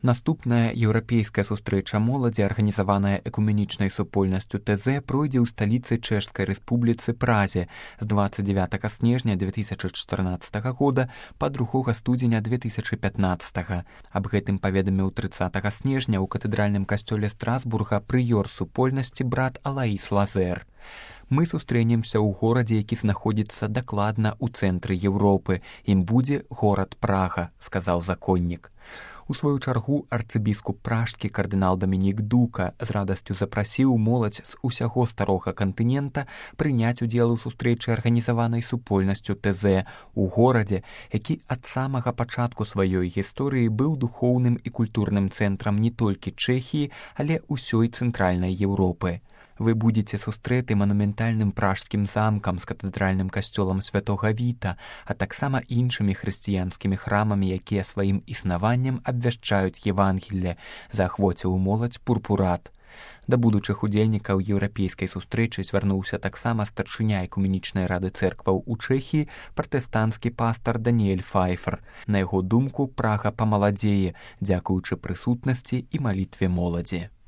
Наступная еўрапейская сустрэча моладзі, арганізаваная экуменічнай супольнасцю ТЗ, пройдзе ў сталіцы Чэшскай Рэспубліцы Празе з 29 снежня 2014 года па 2 студзеня 2015. Аб гэтым паведаміў 30 снежня ў катэдральным касцёле Страсбурга прыёр супольнасці брат Алаіс Лазер. Мы сустрэнемся ў горадзе, які знаходзіцца дакладна ў цэнтры Еўропы. Ім будзе горад Прага, сказаў законнік. У сваю чаргу арцыбіскуп пражскі кардынал Дамінік Дука з радасцю запрасіў моладзь з усяго старога кантынента прыняць удзел у сустрэчы, арганізаванай супольнасцю ТЗ у горадзе, які ад самага пачатку сваёй гісторыі быў духоўным і культурным цэнтрам не толькі Чэхіі, але ўсёй цэнтральнай Еўропы. Вы будзеце сустрэты манументальным пражскім замкам з катэдральным касцёлам святога Віта, а таксама іншымі хрысціянскімі храмамі, якія сваім існаваннем абвяшчаюць Евангелле, заахвоціў моладзь Пурпурат. Да будучых удзельнікаў еўрапейскай сустрэчы звярнуўся таксама старшыня экуменічнай рады цэркваў у Чэхіі, пратэстанцкі пастар Даніэль Файфер. На яго думку, Прага памаладзее, дзякуючы прысутнасці і малітве моладзі.